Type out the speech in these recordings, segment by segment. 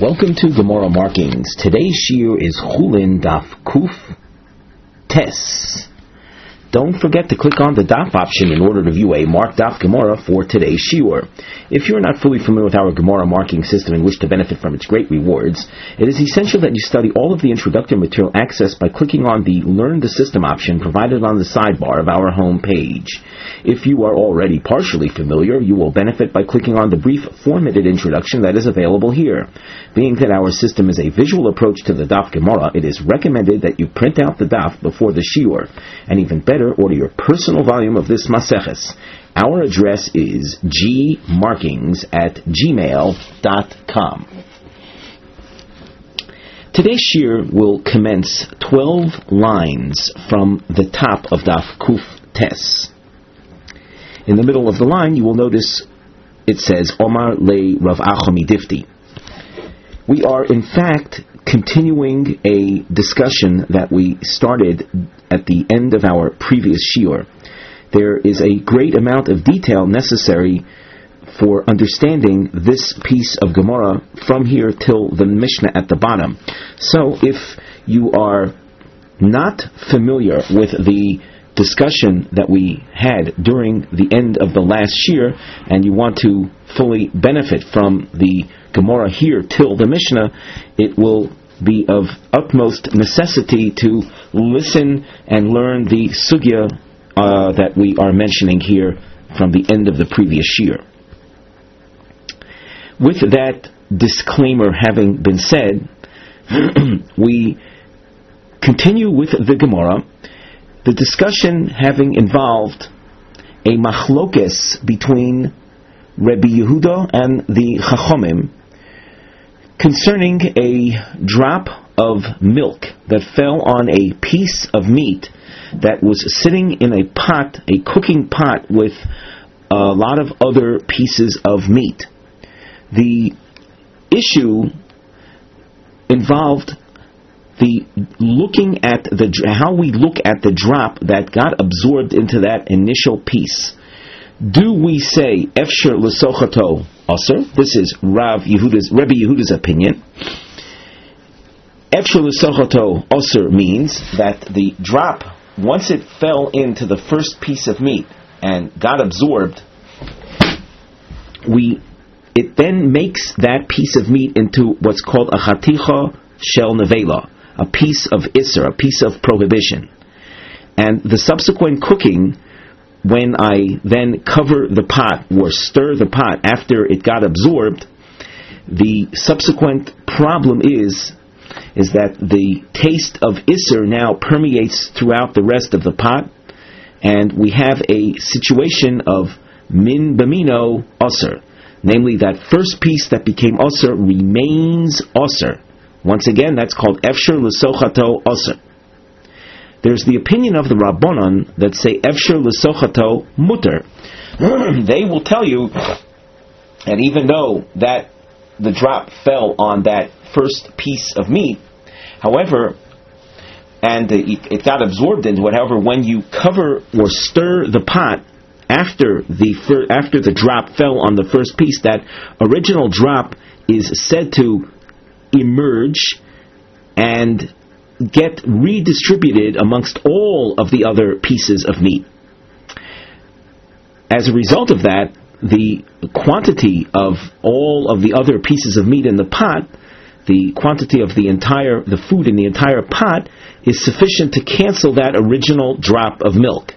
Welcome to Gemara Markings. Today's shiur is Chulin Daf Kuf Tes. Don't forget to click on the Daf option in order to view a marked Daf Gemara for today's shiur. If you're not fully familiar with our Gemara marking system and wish to benefit from its great rewards, it is essential that you study all of the introductory material accessed by clicking on the Learn the System option provided on the sidebar of our home page. If you are already partially familiar, you will benefit by clicking on the brief formatted introduction that is available here. Being that our system is a visual approach to the Daf Gemara, it is recommended that you print out the Daf before the shiur, and even better, order your personal volume of this Maseches. Our address is gmarkings@gmail.com. Today's shiur will commence 12 lines from the top of Daf Kuf Tes. In the middle of the line, you will notice it says, Omar le Rav Acha Midifti. We are, in fact, continuing a discussion that we started at the end of our previous shiur. There is a great amount of detail necessary for understanding this piece of Gemara from here till the Mishnah at the bottom. So, if you are not familiar with the discussion that we had during the end of the last shiur, and you want to fully benefit from the Gemara here till the Mishnah, it will be of utmost necessity to listen and learn the sugya that we are mentioning here from the end of the previous shiur. With that disclaimer having been said, we continue with the Gemara, the discussion having involved a machlokes between Rabbi Yehuda and the Chachomim concerning a drop of milk that fell on a piece of meat that was sitting in a pot, a cooking pot with a lot of other pieces of meat. The issue involved the looking at how we look at the drop that got absorbed into that initial piece. Do we say Efsher L'Sochato Aser? This is Rabbi Yehuda's opinion. Efsher L'Sochato Aser means that the drop, once it fell into the first piece of meat and got absorbed, it then makes that piece of meat into what's called a chaticha shel nevela, a piece of Isser, a piece of prohibition. And the subsequent cooking, when I then cover the pot or stir the pot after it got absorbed, the subsequent problem is that the taste of Isser now permeates throughout the rest of the pot, and we have a situation of min b'mino Aser, namely that first piece that became Aser remains Aser. Once again, that's called Efsher L'Sochato Aser. There's the opinion of the Rabbanon that say Efsher L'Sochato Mutter. They will tell you that even though that the drop fell on that first piece of meat, however, and it got absorbed into it, however, when you cover or stir the pot after the drop fell on the first piece, that original drop is said to emerge and get redistributed amongst all of the other pieces of meat. As a result of that, the quantity of all of the other pieces of meat in the pot, the quantity of the food in the entire pot, is sufficient to cancel that original drop of milk.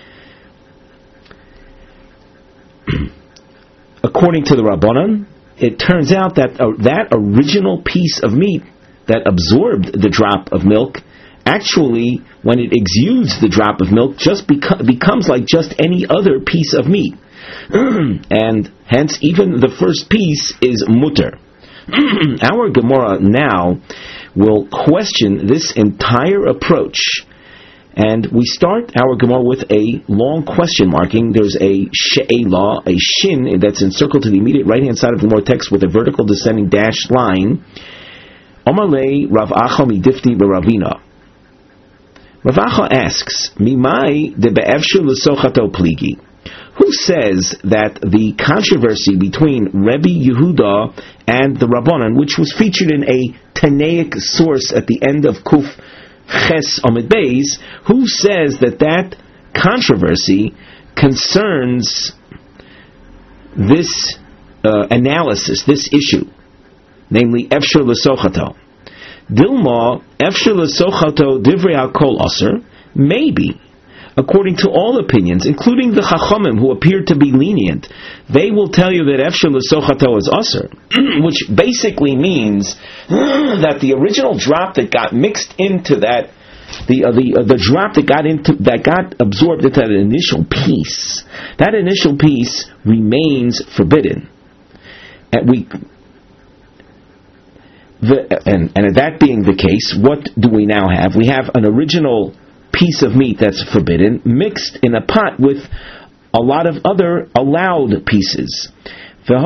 According to the Rabbanan, it turns out that that original piece of meat that absorbed the drop of milk, actually, when it exudes the drop of milk, just becomes like just any other piece of meat. And hence, even the first piece is mutter. Our Gemara now will question this entire approach. And we start our Gemara with a long question marking. There's a she'elah, a shin, that's encircled to the immediate right-hand side of the Gemara text with a vertical descending dashed line. Omar le Rav Acha Midifti B'Ravina. Rav Acha asks, Mimai de be'efsher l'sochato pligi. Who says that the controversy between Rebbe Yehuda and the Rabbanan, which was featured in a Tanaic source at the end of Kuf Ches Amud Beis, who says that that controversy concerns this analysis, this issue, namely Efshar L'Sochato? Dilma Efshar L'Sochato Divrei HaKol Aser, maybe. According to all opinions, including the Chachamim who appear to be lenient, they will tell you that Efshar L'Sochato is Aser, which basically means that the original drop that got mixed into that, the drop that got absorbed into that initial piece, remains forbidden. And that being the case, what do we now have? We have an original piece of meat that's forbidden mixed in a pot with a lot of other allowed pieces. And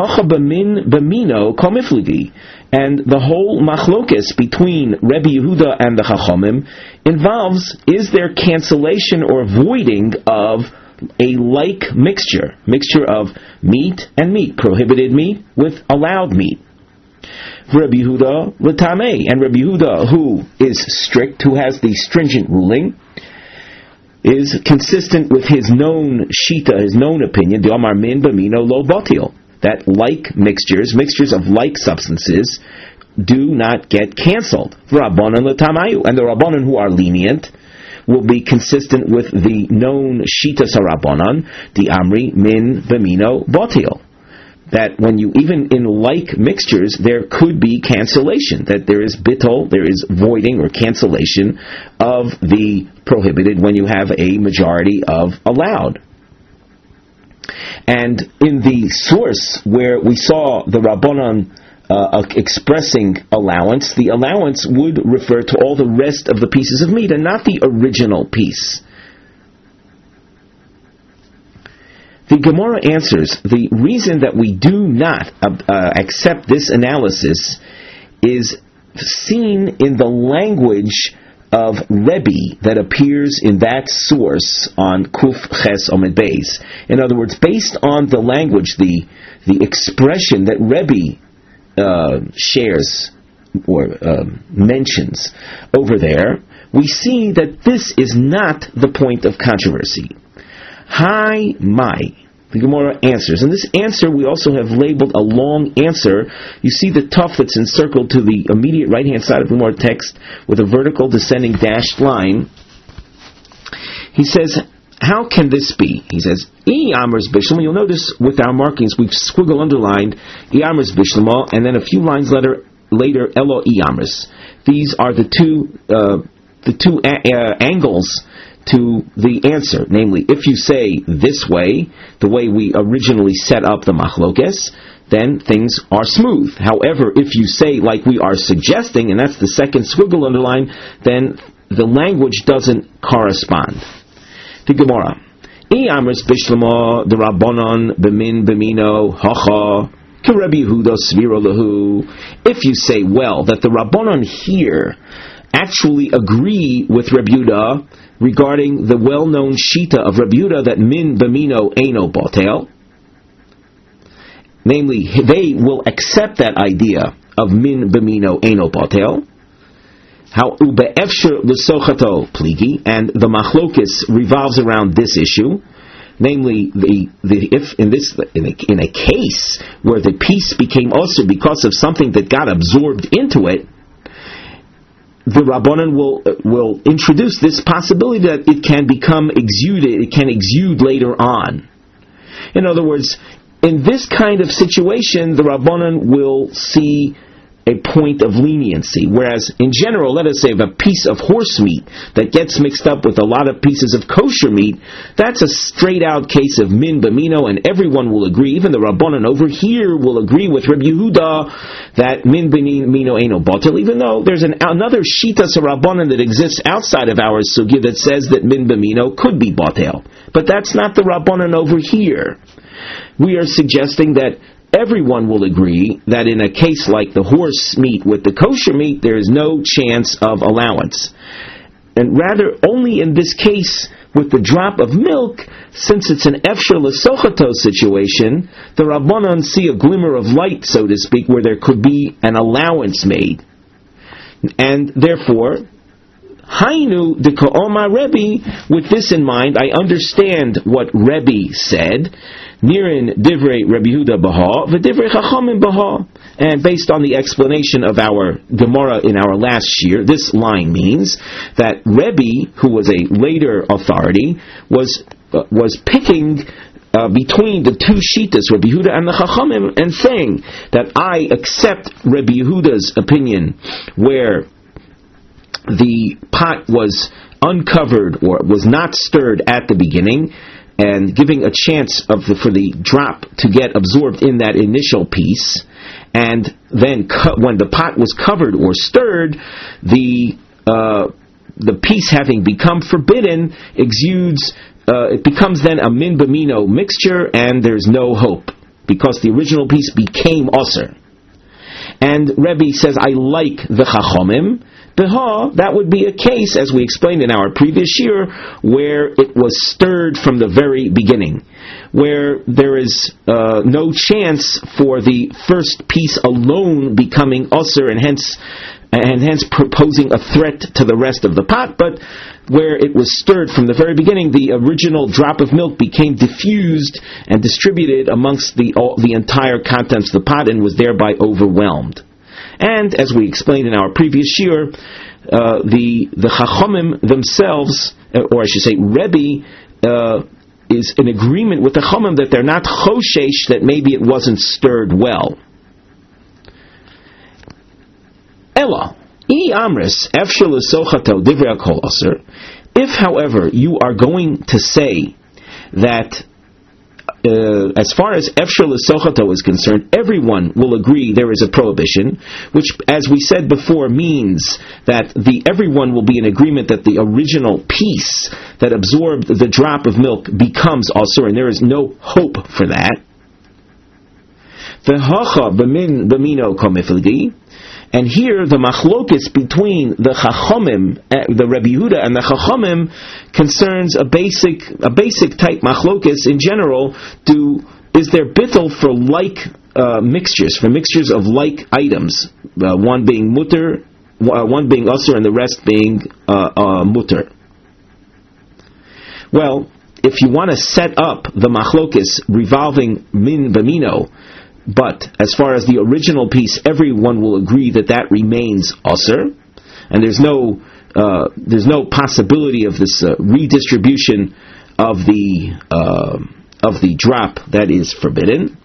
the whole machlokes between Rebbe Yehuda and the Chachamim involves, is there cancellation or voiding of a like mixture of meat and meat, prohibited meat with allowed meat. Rabbi Yehuda l'tamei, and Rabbi Yehuda, who is strict, who has the stringent ruling, is consistent with his known shita, his known opinion, the Amar min b'mino lo batil, that like mixtures of like substances, do not get cancelled. Rabbanan l'tamayu, and the Rabbanan who are lenient will be consistent with the known shitas harabbanan, the Amri min b'mino batil, that when you, even in like mixtures, there could be cancellation, that there is bittul, there is voiding or cancellation of the prohibited when you have a majority of allowed. And in the source where we saw the Rabbanan expressing allowance, the allowance would refer to all the rest of the pieces of meat and not the original piece. The Gemara answers, the reason that we do not accept this analysis is seen in the language of Rebbe that appears in that source on Kuf Ches Amud Beis. In other words, based on the language, the expression that Rebbe shares or mentions over there, we see that this is not the point of controversy. Hi, my. The Gemara answers. And this answer we also have labeled a long answer. You see the tuf that's encircled to the immediate right-hand side of the Gemara text with a vertical descending dashed line. He says, how can this be? He says, I Amers Bishlama. You'll notice with our markings we've squiggle underlined I Amers Bishlama, and then a few lines later Elo I Amers. These are the two angles to the answer, namely, if you say this way, the way we originally set up the machlokes, then things are smooth. However, if you say like we are suggesting, and that's the second squiggle underline, then the language doesn't correspond. The Gemara, I Amris Bishlama, the Rabbanon, B'min, B'mino, Hacha, K'Rebbe Yehuda, Svira Lahu. If you say, well, that the Rabbanon here actually agree with Rebbe Yehuda regarding the well-known shita of Rebbe Yehuda that min b'mino eino batel, namely, they will accept that idea of min b'mino eino batel. How ube'efshar l'sochato pligi, and the machlokis revolves around this issue, namely, if in a case where the piece became also because of something that got absorbed into it, the Rabbanan will introduce this possibility that it can become exuded, it can exude later on. In other words, in this kind of situation, the Rabbanan will see a point of leniency, whereas in general, let us say, if a piece of horse meat that gets mixed up with a lot of pieces of kosher meat, that's a straight-out case of min b'mino, and everyone will agree, even the Rabbanan over here will agree with Rebbe Yehuda that min b'mino eino batel, even though there's another shitas Rabbanan that exists outside of our sugya that says that min b'mino could be batel. But that's not the Rabbanan over here. We are suggesting that everyone will agree that in a case like the horse meat with the kosher meat, there is no chance of allowance. And rather, only in this case with the drop of milk, since it's an Efshar L'Sochato situation, the Rabbanan see a glimmer of light, so to speak, where there could be an allowance made. And therefore, Hainu de Ka'oma Rebbe, with this in mind, I understand what Rebbe said, Nirin Divrei Rebbe Yehuda Baha, V'Divrei Chachamim Baha. And based on the explanation of our Gemara in our last year, this line means that Rebbe, who was a later authority, was picking between the two Shitas, Rebbe Yehuda and the Chachamim, and saying that I accept Rebbe Yehuda's opinion where the pot was uncovered or was not stirred at the beginning, and giving a chance for the drop to get absorbed in that initial piece, and then when the pot was covered or stirred, the piece having become forbidden exudes. It becomes then a min b'mino mixture, and there's no hope because the original piece became osir. And Rebbe says, I like the Chachamim. That would be a case, as we explained in our previous year, where it was stirred from the very beginning, where there is no chance for the first piece alone becoming usher and hence posing a threat to the rest of the pot, but where it was stirred from the very beginning, the original drop of milk became diffused and distributed amongst the entire contents of the pot and was thereby overwhelmed. And as we explained in our previous year, the Chachamim themselves, or I should say Rebbe, is in agreement with the Chachamim that they're not choshesh, that maybe it wasn't stirred well. Ella, amris efshar l'sochato divrei kol aser. If, however, you are going to say that as far as Efshar L'Sochato is concerned, everyone will agree there is a prohibition, which, as we said before, means that everyone will be in agreement that the original piece that absorbed the drop of milk becomes asur, and there is no hope for that. V'hacha b'mino komifligi. And here, the machlokis between the Chachamim, the Rebbe Yehuda and the Chachamim, concerns a basic type machlokis in general. Is there bittul for like mixtures, for mixtures of like items, one being mutter, one being asur, and the rest being mutter? Well, if you want to set up the machlokis revolving min b'mino, but as far as the original piece, everyone will agree that remains asur, and there's no possibility of this redistribution of the drop that is forbidden.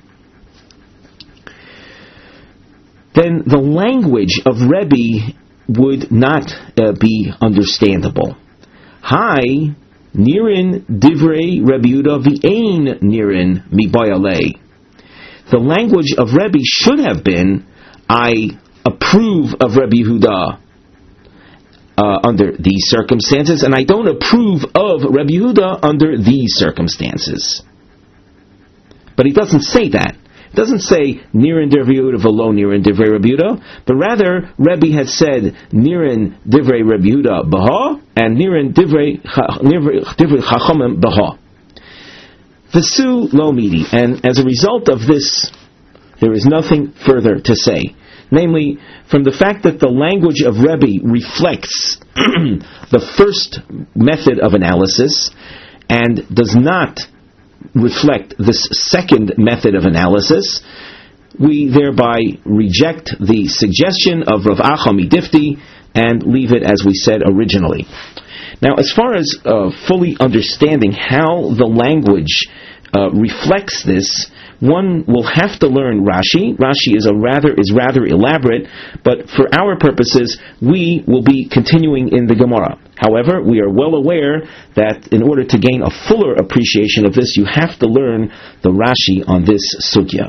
Then the language of Rebbe would not be understandable. Hi, nirin divrei Rebbe Yehuda v'ein nirin mibayalei. The language of Rebbe should have been, I approve of Rebbe Yehuda under these circumstances, and I don't approve of Rebbe Yehuda under these circumstances. But he doesn't say that. It doesn't say Nirin Divrei Yehuda v'lo Nirin Divrei Rebbe Yehuda, but rather Rebbe had said Nirin Divrei Rebbe Yehuda b'ha and Nirin Divrei Chachamim b'ha. V'su lo midi, and as a result of this, there is nothing further to say. Namely, from the fact that the language of Rebbe reflects the first method of analysis and does not reflect this second method of analysis, we thereby reject the suggestion of Rav Acha Midifti and leave it as we said originally. Now, as far as fully understanding how the language reflects this, one will have to learn Rashi. Rashi is rather elaborate, but for our purposes, we will be continuing in the Gemara. However, we are well aware that in order to gain a fuller appreciation of this, you have to learn the Rashi on this sugya.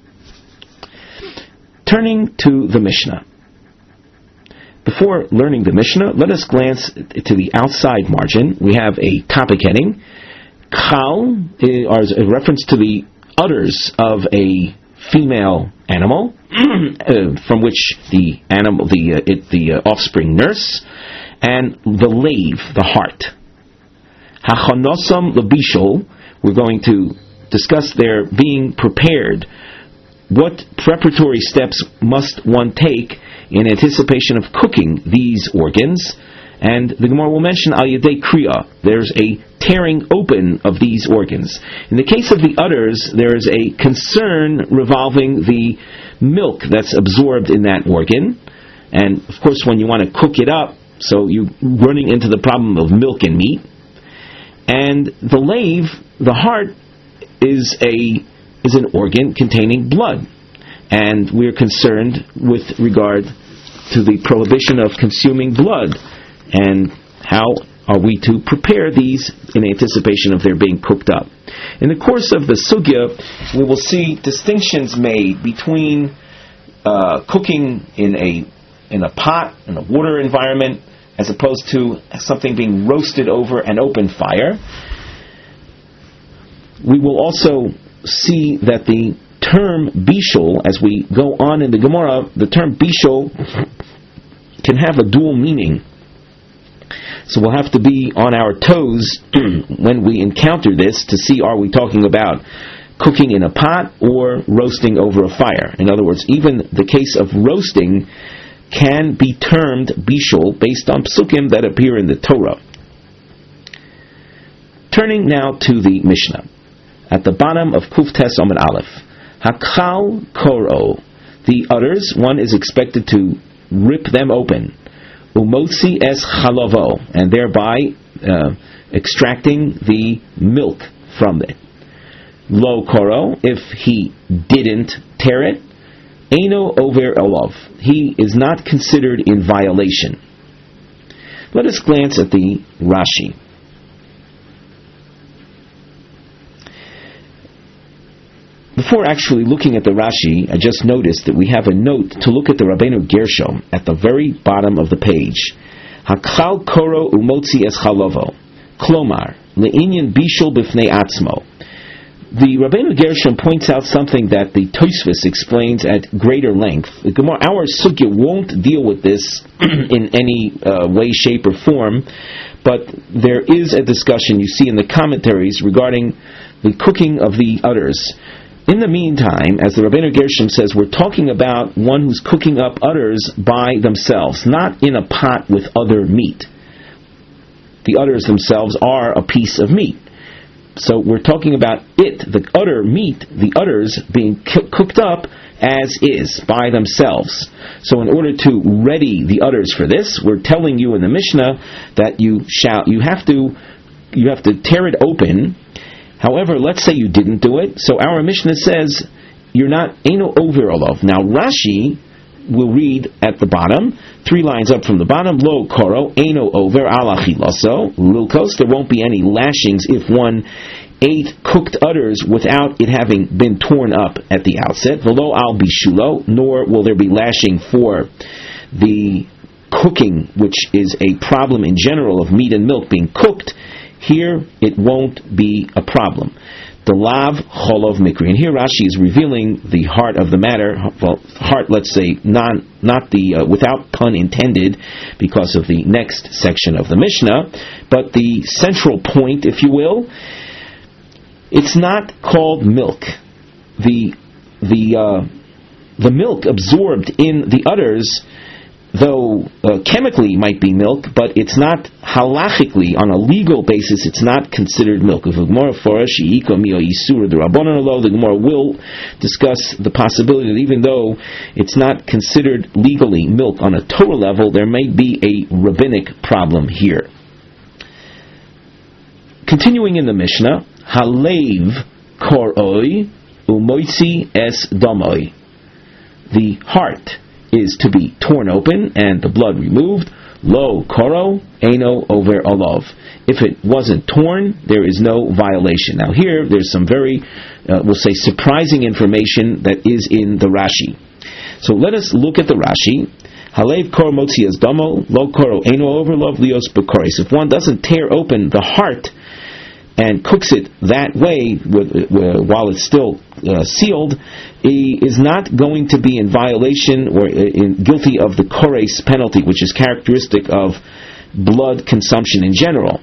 Turning to the Mishnah. Before learning the Mishnah, let us glance to the outside margin. We have a topic heading. Chal is a reference to the udders of a female animal, from which the offspring nurse, and the lave, the heart. Hachanosam lebishol. We're going to discuss their being prepared. What preparatory steps must one take in anticipation of cooking these organs? And the Gemara will mention al yedei kriya. There's a tearing open of these organs. In the case of the udders, there is a concern revolving the milk that's absorbed in that organ. And of course, when you want to cook it up, so you're running into the problem of milk and meat. And the lave, the heart, is an organ containing blood. And we're concerned with regard to the prohibition of consuming blood. And how are we to prepare these in anticipation of their being cooked up? In the course of the sugya, we will see distinctions made between cooking in a pot, in a water environment, as opposed to something being roasted over an open fire. We will also see that the term bishul, as we go on in the Gemara, the term bishul can have a dual meaning. So we'll have to be on our toes when we encounter this to see, are we talking about cooking in a pot or roasting over a fire? In other words, even the case of roasting can be termed bishul based on psukim that appear in the Torah. Turning now to the Mishnah. At the bottom of Kuf Tes Amud Aleph, Hakal Koro, the udders, one is expected to rip them open. Umotzi es chalavo, and thereby extracting the milk from it. Lo koro, if he didn't tear it, eino over olav, he is not considered in violation. Let us glance at the Rashi. Before actually looking at the Rashi, I just noticed that we have a note to look at the Rabbeinu Gershom at the very bottom of the page. Hakal koro umotzi es chalovo, klomar le'inyan bishul b'fnei atzmo. The Rabbeinu Gershom points out something that the Tosfos explains at greater length. Our sugya won't deal with this in any way, shape, or form, but there is a discussion you see in the commentaries regarding the cooking of the udders. In the meantime, as the Rabbeinu Gershom says, we're talking about one who's cooking up udders by themselves, not in a pot with other meat. The udders themselves are a piece of meat. So we're talking about the udder meat, the udders being cooked up as is, by themselves. So in order to ready the udders for this, we're telling you in the Mishnah that you have to tear it open. However, let's say you didn't do it. So our Mishnah says you're not eino over olav. Now Rashi will read at the bottom, 3 lines up from the bottom, lo koro eino over ala chilaso lilkos. There won't be any lashings if one ate cooked udders without it having been torn up at the outset. Velo al bishulo, nor will there be lashing for the cooking, which is a problem in general of meat and milk being cooked. Here, it won't be a problem. The lav cholov mikri. And here Rashi is revealing the heart of the matter. Well, heart, let's say, not the, without pun intended, because of the next section of the Mishnah, but the central point, if you will. It's not called milk. The milk absorbed in the udders, though chemically might be milk, but it's not halachically, on a legal basis, it's not considered milk. The Gemara will discuss the possibility that even though it's not considered legally milk on a Torah level, there may be a rabbinic problem here. Continuing in the Mishnah, Halev koroi umoitzi es domoi. The heart is to be torn open and the blood removed. Lo koro eino over olav. If it wasn't torn, there is no violation. Now here, there's some very, we'll say, surprising information that is in the Rashi. So let us look at the Rashi. Halev kor motzi es domo, lo koro eino over olav lios bekoris. If one doesn't tear open the heart and cooks it that way while it's still sealed, he is not going to be in violation or guilty of the kores penalty, which is characteristic of blood consumption in general.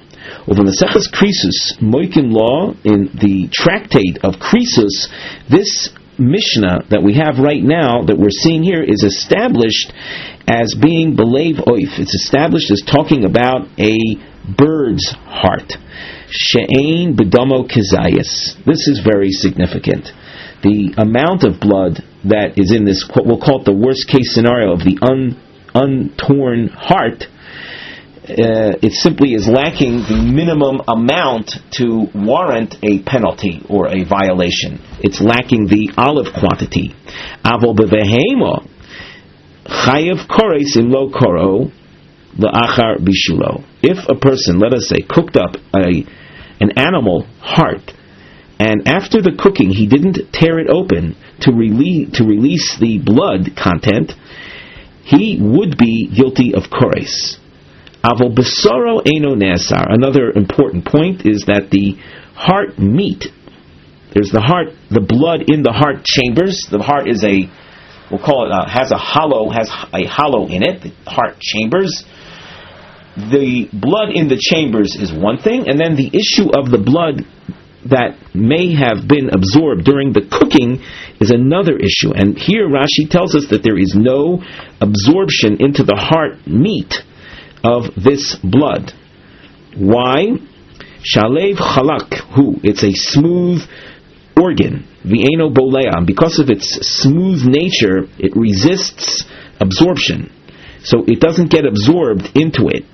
Over Maseches Krisus, Moikin Law, in the tractate of Krisus, this Mishnah that we have right now, that we're seeing here, is established as being Belev Oif. It's established as talking about a bird's heart. She'ein B'damo Kezayis. This is very significant. The amount of blood that is in this, we'll call it the worst case scenario of the untorn heart, it simply is lacking the minimum amount to warrant a penalty or a violation. It's lacking the olive quantity. Avol bevehema chayev kores im lo koro la'achar bishulo. If a person, let us say, cooked up an animal heart, and after the cooking he didn't tear it open to release the blood content, he would be guilty of kores. Avol besoro eno nesar. Another important point is that the heart meat, there's the heart, the blood in the heart chambers. The heart is we'll call it, has a hollow in it, the heart chambers. The blood in the chambers is one thing, and then the issue of the blood that may have been absorbed during the cooking is another issue. And here Rashi tells us that there is no absorption into the heart meat of this blood. Why? Shalev chalak hu. It's a smooth organ. V'eno boleam. Because of its smooth nature, it resists absorption. So it doesn't get absorbed into it.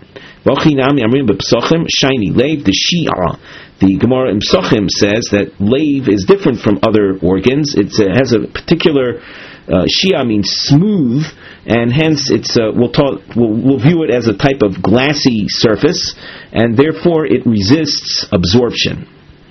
Shiny leiv the shia. The Gemara in Psachim says that leiv is different from other organs. It has a particular shia means smooth, and hence it's we'll view it as a type of glassy surface, and therefore it resists absorption.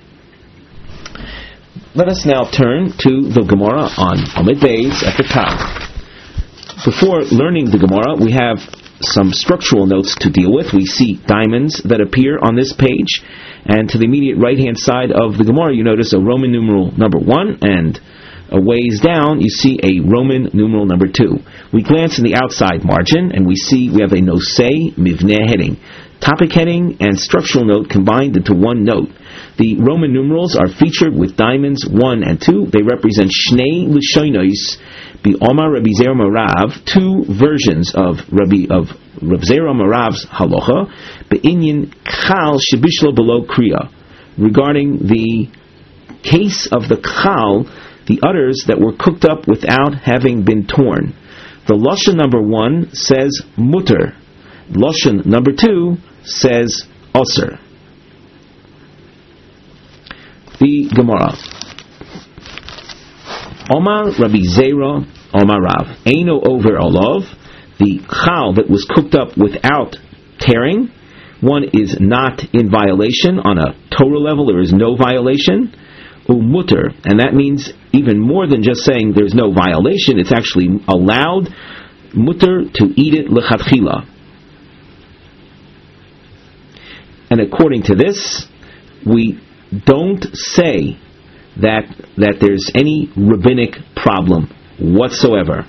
Let us now turn to the Gemara on Amid Beis at the top. Before learning the Gemara, we have some structural notes to deal with. We see diamonds that appear on this page, and to the immediate right-hand side of the Gemara, you notice a Roman numeral number 1, and a ways down, you see a Roman numeral number 2. We glance in the outside margin, and we see we have a nosei mivneh heading. Topic heading and structural note combined into one note. The Roman numerals are featured with diamonds 1 and 2. They represent Shnei L'shonos B'Omar Rabbi Zera Marav, two versions of Rab Zera Marav's halacha, Be'inyin Chal Shebishlo Below Kriya, regarding the case of the Chal, the udders that were cooked up without having been torn. The Lashon number 1 says mutter. Lashon number 2 says osir. The Gemara. Omar Rabbi Zera Omar Rav. Eino over olav. The chal that was cooked up without tearing, one is not in violation on a Torah level. There is no violation. Umutter, and that means even more than just saying there's no violation. It's actually allowed, mutter, to eat it lechatchila. And according to this, we don't say that there's any rabbinic problem whatsoever.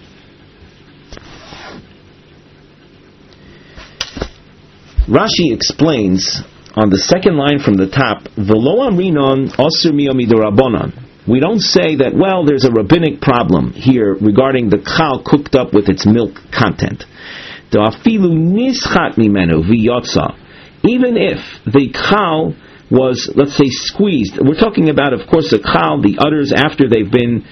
Rashi explains on the second line from the top, V'lo amrinon osir midorabonon. We don't say that, well, there's a rabbinic problem here regarding the chal cooked up with its milk content. Da'afilu nischat mimenu v'yotza. Even if the chal was, let's say, squeezed. We're talking about, of course, the chal, the udders after the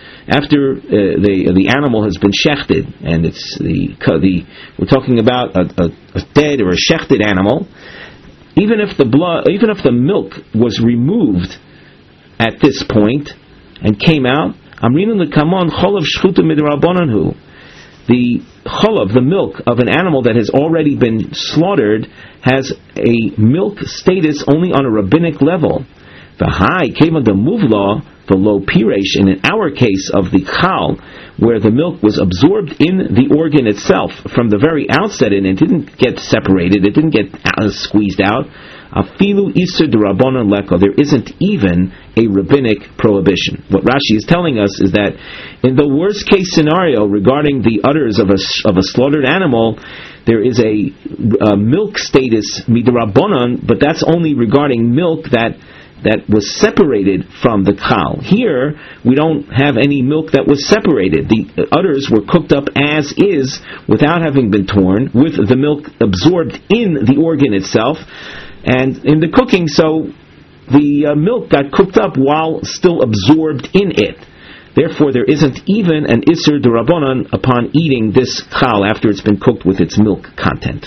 animal has been shechted, and it's we're talking about a dead or a shechted animal. Even if the milk was removed at this point and came out, amrinu lekamon cholav shchuta midrabananhu. The cholav, the milk of an animal that has already been slaughtered, has a milk status only on a rabbinic level. V'hai keva the muvla the lo piresh. And in our case of the chal, where the milk was absorbed in the organ itself from the very outset, and it didn't get separated, it didn't get squeezed out Afilu Isur D'Rabbanan Leka, there isn't even a rabbinic prohibition. What Rashi is telling us is that in the worst case scenario regarding the udders of a slaughtered animal, there is a milk status midrabbanan, but that's only regarding milk that was separated from the chal. Here, we don't have any milk that was separated. The udders were cooked up as is, without having been torn, with the milk absorbed in the organ itself, and in the cooking, so the milk got cooked up while still absorbed in it. Therefore, there isn't even an Isur D'Rabbanan upon eating this chal after it's been cooked with its milk content.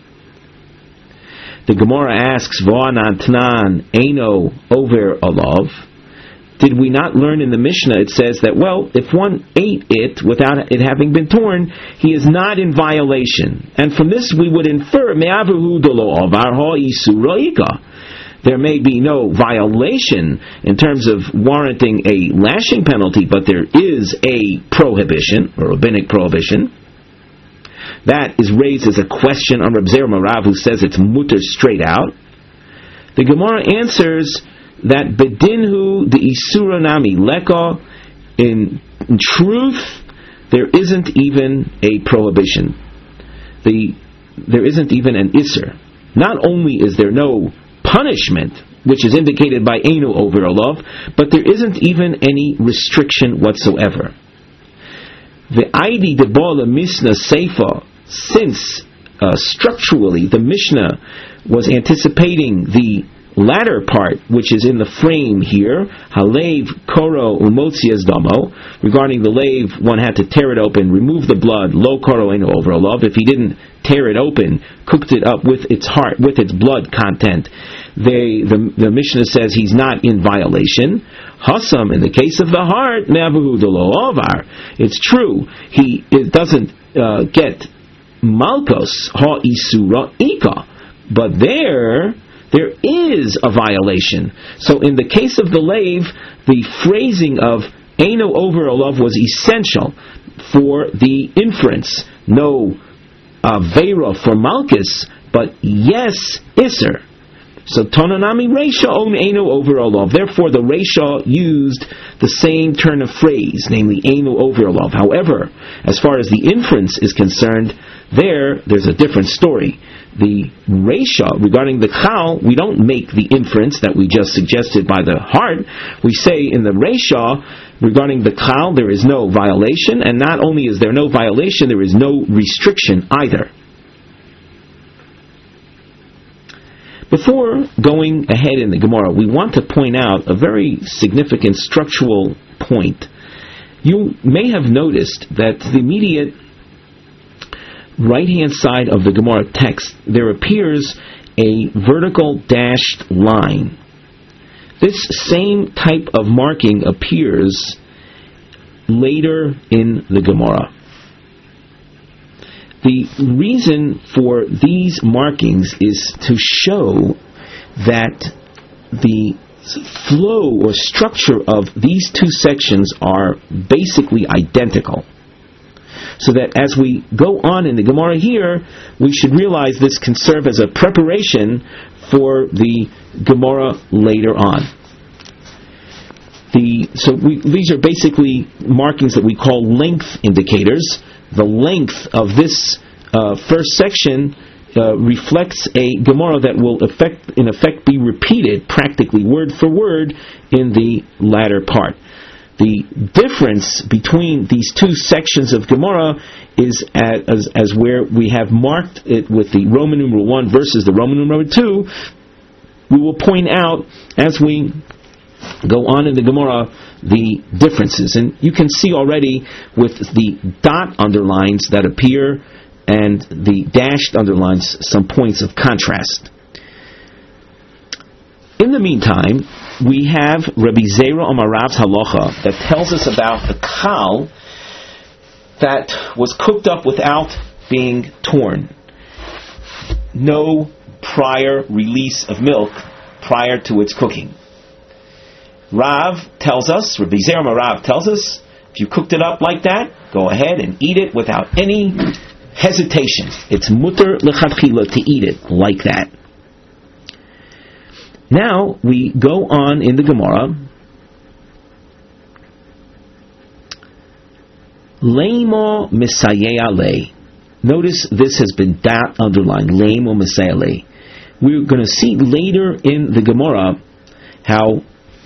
The Gemara asks, V'anan tnan eino over alav. Did we not learn in the Mishnah, it says that, well, if one ate it without it having been torn, he is not in violation. And from this we would infer, me'avuhu dolo avar ha'isura ika. There may be no violation in terms of warranting a lashing penalty, but there is a prohibition, or rabbinic prohibition. That is raised as a question on Reb Zera Marav, who says it's mutter straight out. The Gemara answers that bedinhu the isura nami leka, in truth, there isn't even a prohibition. There isn't even an isur. Not only is there no punishment, which is indicated by einu over alav, but there isn't even any restriction whatsoever. The Aidi de Bala Mishnah Seifa, since structurally the Mishnah was anticipating the latter part, which is in the frame here, Halev Koro Umotzias Damo, regarding the lave, one had to tear it open, remove the blood, Lo Koro Eno over Alav. If he didn't tear it open, cooked it up with its heart, with its blood content, the Mishnah says he's not in violation. Hasam, in the case of the heart, it's true, it doesn't get malkos ha isura ika, but there is a violation. So in the case of the lave, the phrasing of eino over alav was essential for the inference. No avera for malchus, but yes iser. So Tonanami Reisha on Eino over Olav. Therefore, the Reisha used the same turn of phrase, namely Eino over Olav. However, as far as the inference is concerned, there's a different story. The Reisha, regarding the Chal, we don't make the inference that we just suggested by the heart. We say in the Reisha, regarding the Chal, there is no violation, and not only is there no violation, there is no restriction either. Before going ahead in the Gemara, we want to point out a very significant structural point. You may have noticed that the immediate right-hand side of the Gemara text, there appears a vertical dashed line. This same type of marking appears later in the Gemara. The reason for these markings is to show that the flow or structure of these two sections are basically identical. So that as we go on in the Gemara here, we should realize this can serve as a preparation for the Gemara later on. These are basically markings that we call length indicators. The length of this first section reflects a Gemara that will in effect be repeated practically word for word in the latter part. The difference between these two sections of Gemara is as where we have marked it with the Roman numeral 1 versus the Roman numeral 2. We will point out as we go on in the Gemara the differences, and you can see already with the dot underlines that appear and the dashed underlines some points of contrast. In the meantime, we have Rabbi Zera Amarav's halacha that tells us about the kal that was cooked up without being torn. No prior release of milk prior to its cooking. Rav tells us, Rabbi Zera Amarav tells us, if you cooked it up like that, go ahead and eat it without any hesitation. It's mutter lechatchila to eat it like that. Now we go on in the Gemara. Leimo Misayeh Le. Notice this has been underlined. Leimo Misayeh Le. We're going to see later in the Gemara how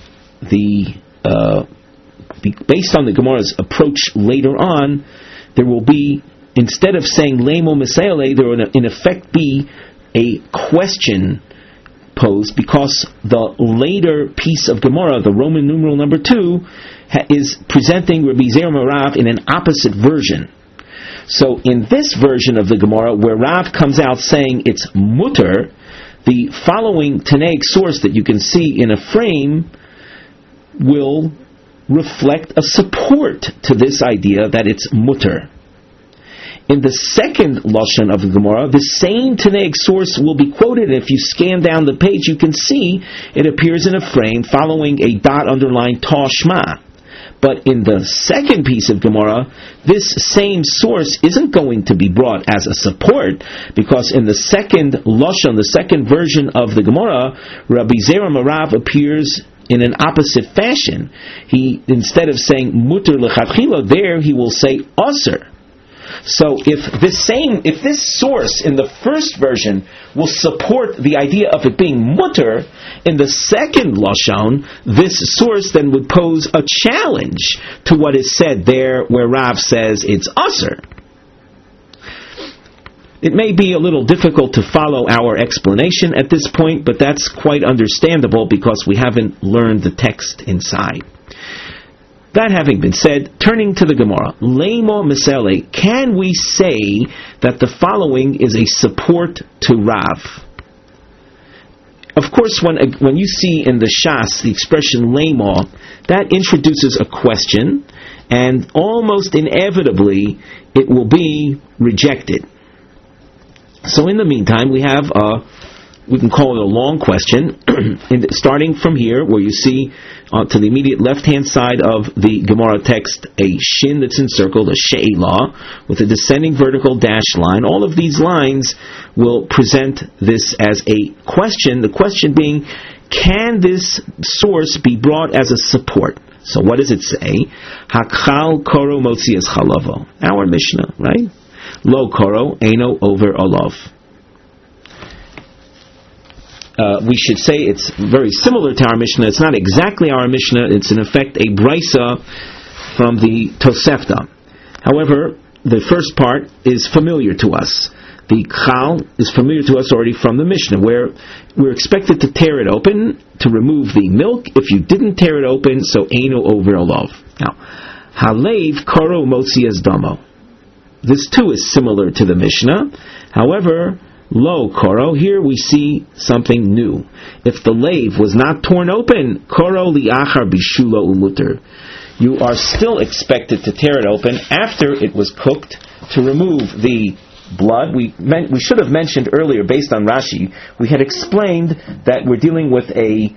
based on the Gemara's approach later on, there will be, instead of saying Leimo Misayeh Le, there will in effect be a question posed, because the later piece of Gemara, the Roman numeral number 2, is presenting Rabbi Zeir Rav in an opposite version. So in this version of the Gemara, where Rav comes out saying it's mutter, the following Tanaic source that you can see in a frame will reflect a support to this idea that it's mutter. In the second lashon of the Gemara, the same Tanaic source will be quoted. If you scan down the page, you can see it appears in a frame following a dot underlined Tashma. But in the second piece of Gemara, this same source isn't going to be brought as a support, because in the second lashon, the second version of the Gemara, Rabbi Zeir Rav appears in an opposite fashion. He, instead of saying mutter lechatchila, there he will say aser. So if this source in the first version will support the idea of it being mutter, in the second lashon, this source then would pose a challenge to what is said there, where Rav says it's aser. It may be a little difficult to follow our explanation at this point, but that's quite understandable because we haven't learned the text inside. That having been said, turning to the Gemara, Leimo Misayeh Le, can we say that the following is a support to Rav? Of course, when you see in the Shas the expression Leimo, that introduces a question, and almost inevitably it will be rejected. So in the meantime, we have we can call it a long question, starting from here, where you see to the immediate left-hand side of the Gemara text a shin that's encircled, a she'elah, with a descending vertical dashed line. All of these lines will present this as a question, the question being, can this source be brought as a support? So what does it say? Hakal koro motzias chalavo. Our Mishnah, right? Lo koro, eino over olav. We should say it's very similar to our Mishnah. It's not exactly our Mishnah. It's in effect a brisa from the Tosefta. However, the first part is familiar to us. The chal is familiar to us already from the Mishnah, where we're expected to tear it open to remove the milk. If you didn't tear it open, so eino over olav. Now, halev karo motzias damo. This too is similar to the Mishnah. However, lo koro, here we see something new. If the lave was not torn open, koro liachar bishulo umuter, you are still expected to tear it open after it was cooked to remove the blood. We should have mentioned earlier, based on Rashi, we had explained that we're dealing with a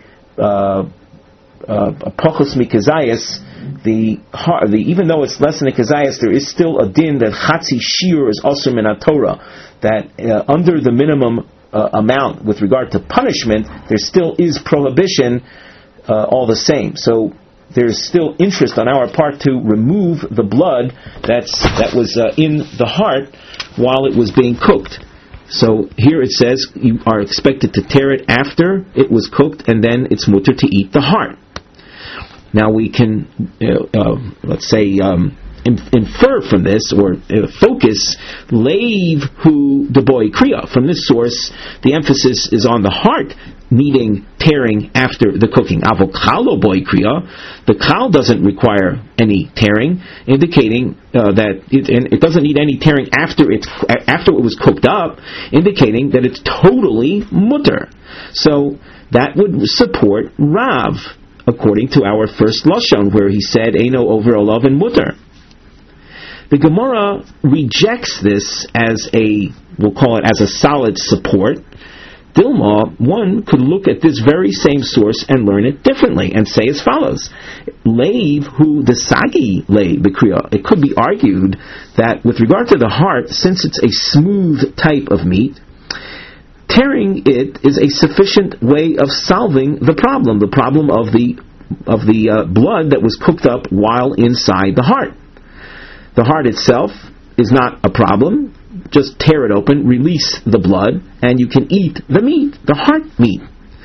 pachos mikazayas. Even though it's less than a kazayas, there is still a din that chatzi shiur is also min Torah, that under the minimum amount with regard to punishment, there still is prohibition all the same. So there's still interest on our part to remove the blood that was in the heart while it was being cooked. So here it says you are expected to tear it after it was cooked, and then it's mutter to eat the heart. Now we can, let's say, infer from this, or focus, leiv hu deboy kriya. From this source, the emphasis is on the heart needing tearing after the cooking. Avokalo boy kriya, the kal doesn't require any tearing, indicating that it doesn't need any tearing after it was cooked up, indicating that it's totally mutter. So that would support Rav, according to our first lashon, where he said eino over olav and mutter. The Gemara rejects this as we'll call it as a solid support. Dilma, one could look at this very same source and learn it differently and say as follows: Leiv hu desagi lei bekriya. It could be argued that with regard to the heart, since it's a smooth type of meat, tearing it is a sufficient way of solving the problem of the blood that was cooked up while inside the heart. The heart itself is not a problem. Just tear it open, release the blood, and you can eat the meat, the heart meat.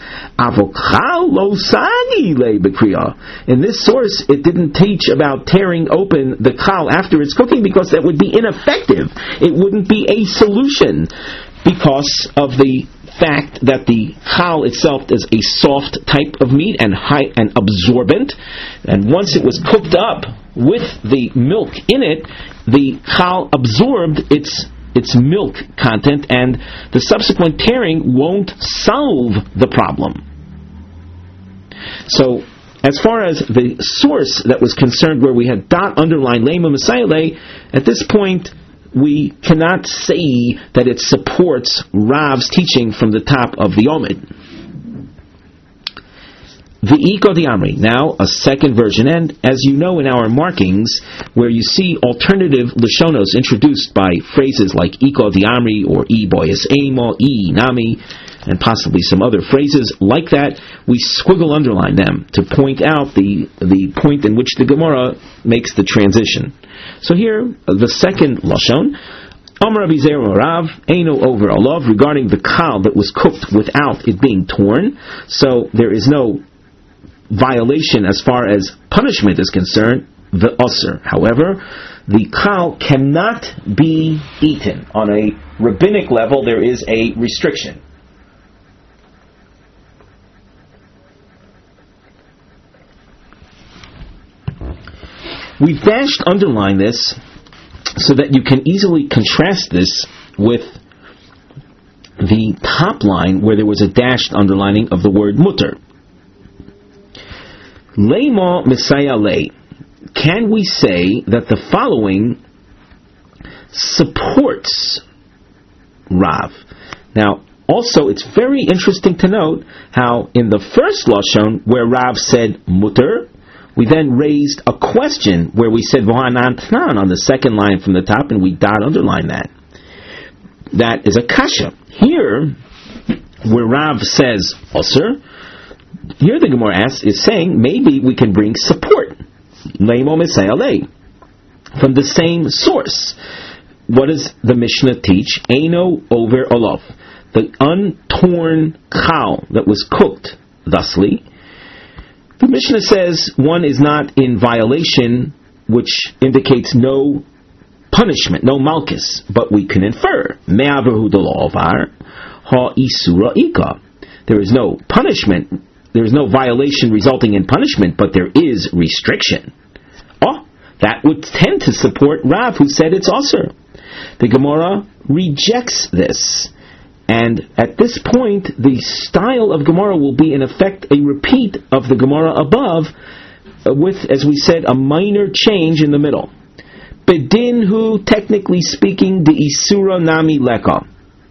In this source, it didn't teach about tearing open the chal after it's cooking, because that would be ineffective. It wouldn't be a solution, because of the fact that the chal itself is a soft type of meat and high and absorbent, and once it was cooked up with the milk in it, the chal absorbed its milk content, and the subsequent tearing won't solve the problem. So, as far as the source that was concerned, where we had dot underline lema messiah, at this point we cannot say that it supports Rav's teaching from the top of the Omid. The Iko Diamri, now a second version, and as you know in our markings, where you see alternative Lashonos introduced by phrases like Iko Diamri or E Boyas Amo, E Nami, and possibly some other phrases like that, we squiggle underline them to point out the point in which the Gemara makes the transition. So here, the second Lashon, Amar Rabbi Zera Rav, Eino over Olav, regarding the kal that was cooked without it being torn, so there is no violation as far as punishment is concerned, the usr. However, the kal cannot be eaten. On a rabbinic level, there is a restriction. We've dashed underline this so that you can easily contrast this with the top line where there was a dashed underlining of the word mutter. Leima Messiah lay. Can we say that the following supports Rav? Now, also, it's very interesting to note how in the first Lashon, where Rav said mutter, we then raised a question where we said Vohanan Tnan on the second line from the top, and we dot underline that. That is a kasha. Here, where Rav says Osir, here the Gemara is saying maybe we can bring support. Leimo Messiah lei. From the same source. What does the Mishnah teach? Eino over Olav. The untorn chal that was cooked thusly. The Mishnah says one is not in violation, which indicates no punishment, no malchus, but we can infer me'averhu dolovar ha isura ika. There is no punishment, there is no violation resulting in punishment, but there is restriction. Oh, that would tend to support Rav, who said it's asur. The Gemara rejects this. And at this point, the style of Gemara will be, in effect, a repeat of the Gemara above, with, as we said, a minor change in the middle. Bedinhu, technically speaking, the Isura Nami Leka.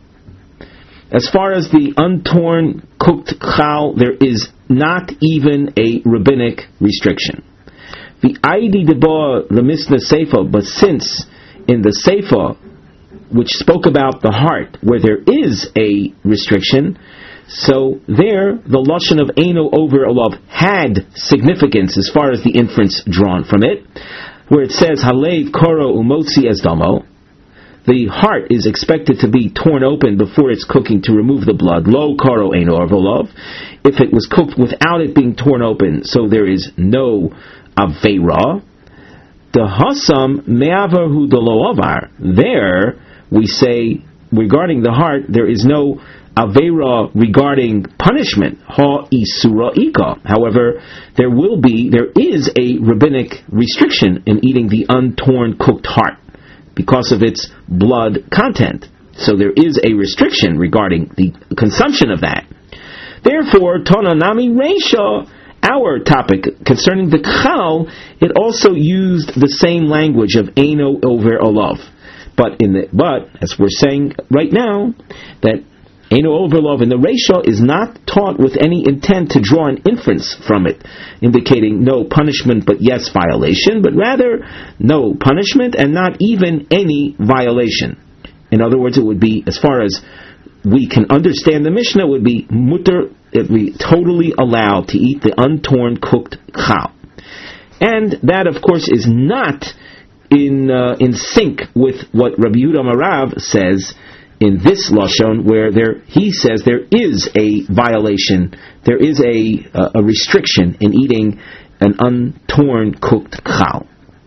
As far as the untorn, cooked chal, there is not even a rabbinic restriction. The Aidi Deba, the Mishnah Seifa, but since in the Seifa, which spoke about the heart, where there is a restriction, so there, the Lashon of Eino over Olav had significance as far as the inference drawn from it, where it says, Halev Koro Umotzi Esdamo, the heart is expected to be torn open before it's cooking to remove the blood, Lo Koro Eino over Olav. If it was cooked without it being torn open, so there is no Aveira. The Hasam Me'avarhu Doloavar, there, we say, regarding the heart, there is no Aveira regarding punishment, Ha Isura Ika. However, there is a rabbinic restriction in eating the untorn cooked heart because of its blood content. So there is a restriction regarding the consumption of that. Therefore, Tona Nami Reisha, our topic concerning the Chal, it also used the same language of Eino over Olav. But as we're saying right now, that Eino over Olav in the Reisha is not taught with any intent to draw an inference from it, indicating no punishment but yes violation, but rather no punishment and not even any violation. In other words, it would be, as far as we can understand the Mishnah would be mutter, it would be totally allowed to eat the untorn cooked chal. And that, of course, is not in sync with what Rabbi Yehuda Marav says in this lashon, where he says there is a violation, there is a restriction in eating an untorn cooked chal.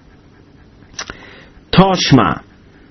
Tashma.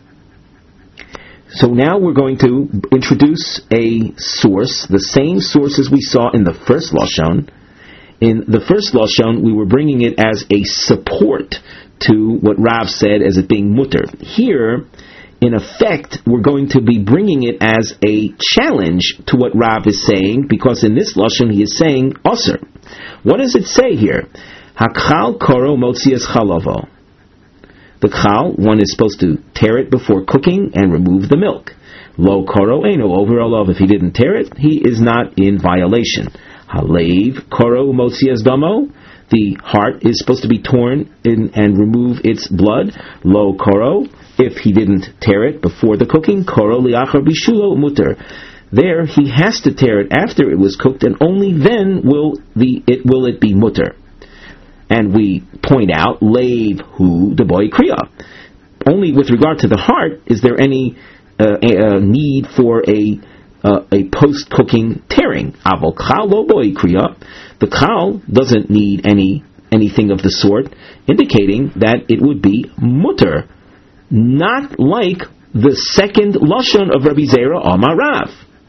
So now we're going to introduce a source, the same source as we saw in the first lashon. In the first lashon, we were bringing it as a support to what Rav said as it being mutter. Here, in effect, we're going to be bringing it as a challenge to what Rav is saying, because in this lashon he is saying osir. What does it say here? Hakal koro motzias chalovo. The chal, one is supposed to tear it before cooking and remove the milk. Lo koro eno, over olav. If he didn't tear it, he is not in violation. Halev koro motzias damo. The heart is supposed to be torn and remove its blood. Lo koro. If he didn't tear it before the cooking, koro liachar bishulo muter. There he has to tear it after it was cooked, and only then will it be muter. And we point out, leiv hu de boy kriya. Only with regard to the heart is there any need for a post-cooking tearing. Avol chal lo boy kriya. The chal doesn't need anything of the sort, indicating that it would be muter, not like the second lashon of Rabbi Zera Amar Rav.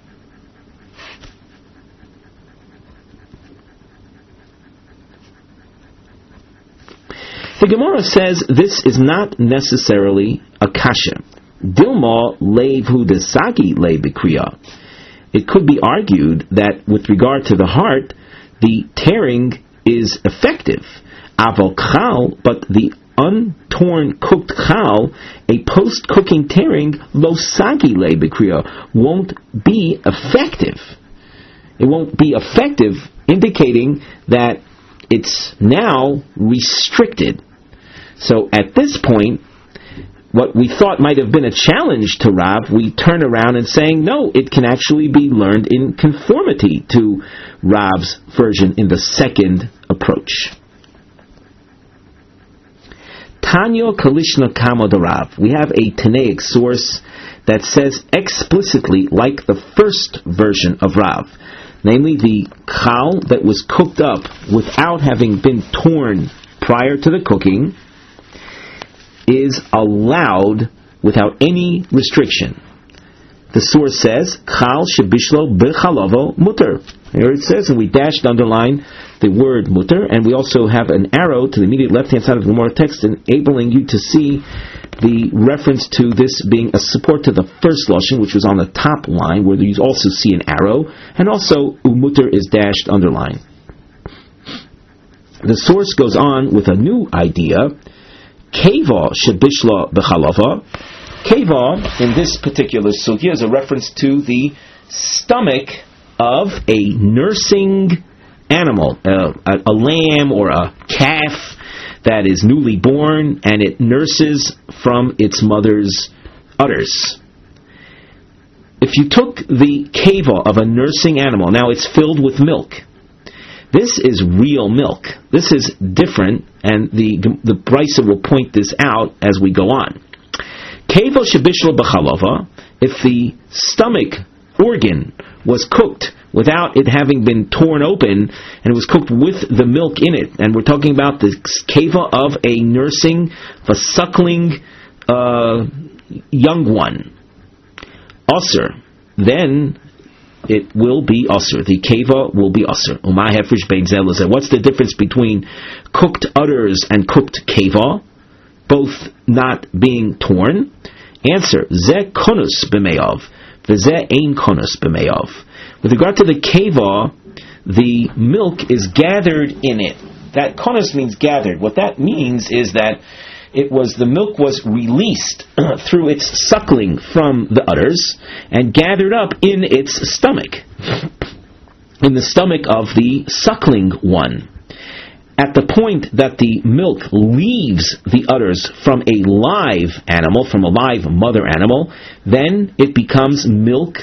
The Gemara says this is not necessarily a kasha. Dilma levu desagi le bikriya. It could be argued that with regard to the heart, the tearing is effective. Avol chal, but the untorn cooked chal, a post-cooking tearing, lo sagi le bikriya, won't be effective. It won't be effective, indicating that it's now restricted. So at this point, what we thought might have been a challenge to Rav, we turn around and saying, no, it can actually be learned in conformity to Rav's version in the second approach. Tanya Kalishna Kama de Rav. We have a Tanaic source that says explicitly, like the first version of Rav, namely the chal that was cooked up without having been torn prior to the cooking, is allowed without any restriction. The source says, chal shebishlo b'chalovo muter. Here it says, and we dashed underline the word muter, and we also have an arrow to the immediate left-hand side of the Gemara text, enabling you to see the reference to this being a support to the first lashon, which was on the top line, where you also see an arrow, and also umuter is dashed underline. The source goes on with a new idea. Keva shebishla b'chalava. Keva, in this particular sugya, is a reference to the stomach of a nursing animal, a lamb or a calf that is newly born, and it nurses from its mother's udders. If you took the keva of a nursing animal, now it's filled with milk. This is real milk. This is different, and the Brisa will point this out as we go on. Keva shebishla b'chalava, if the stomach organ was cooked without it having been torn open, and it was cooked with the milk in it, and we're talking about the keva of a nursing, of a suckling young one, asur, then it will be asur. The keva will be asur. Umay hefresh bein zeh lezeh. What's the difference between cooked udders and cooked keva, both not being torn? Answer: zeh konus b'meyav, v'zeh ein konus b'meyav. With regard to the keva, the milk is gathered in it. That konus means gathered. What that means is that the milk was released through its suckling from the udders and gathered up in its stomach, in the stomach of the suckling one. At the point that the milk leaves the udders from a live animal, from a live mother animal, then it becomes milk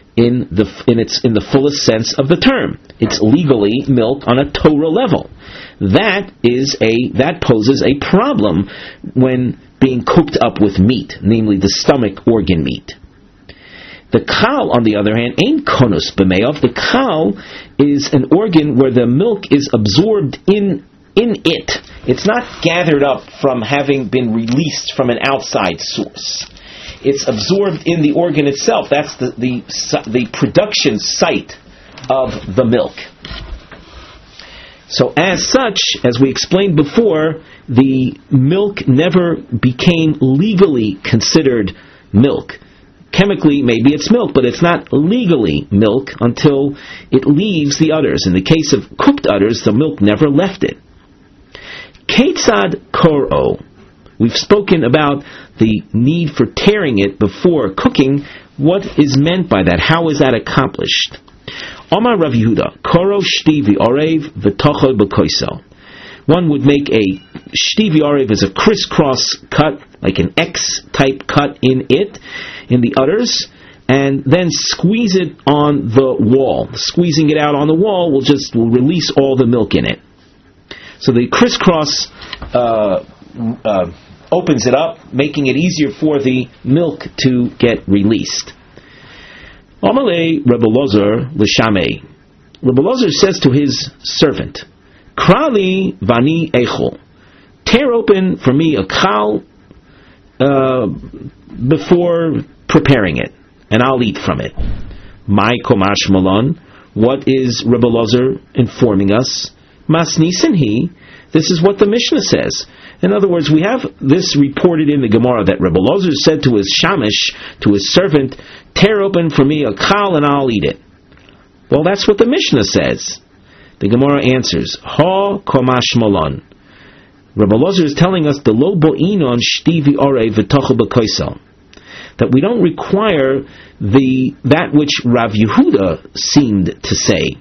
in the fullest sense of the term. It's legally milk on a Torah level. That poses a problem when being cooked up with meat, namely the stomach organ meat. The kal, on the other hand, ain't konus b'meov. The kal is an organ where the milk is absorbed in it. It's not gathered up from having been released from an outside source. It's absorbed in the organ itself. That's the production site of the milk. So as such, as we explained before, the milk never became legally considered milk. Chemically, maybe it's milk, but it's not legally milk until it leaves the udders. In the case of cooked udders, the milk never left it. Ketzad koro. We've spoken about the need for tearing it before cooking. What is meant by that? How is that accomplished? Omar Rav Yehuda, koro shti v'orev v'tochel b'koisel. One would make a shti v'orev as a crisscross cut, like an X type cut in the udders, and then squeeze it on the wall. Squeezing it out on the wall will release all the milk in it. So the crisscross opens it up, making it easier for the milk to get released. Amalei Rebbe Lozer l'shamei. Rebbe Lozer says to his servant, Krali vani echol. Tear open for me a kal before preparing it, and I'll eat from it. My komash malon. What is Rebbe Lozer informing us? Masnisin he. This is what the Mishnah says. In other words, we have this reported in the Gemara that Rebbe Lozer said to his shamish, to his servant, tear open for me a kal and I'll eat it. Well, that's what the Mishnah says. The Gemara answers, Ha komash malon. Rebbe Lozer is telling us the lo bo'inon shti v'orei v'tochel b'koisel, that we don't require that which Rav Yehuda seemed to say.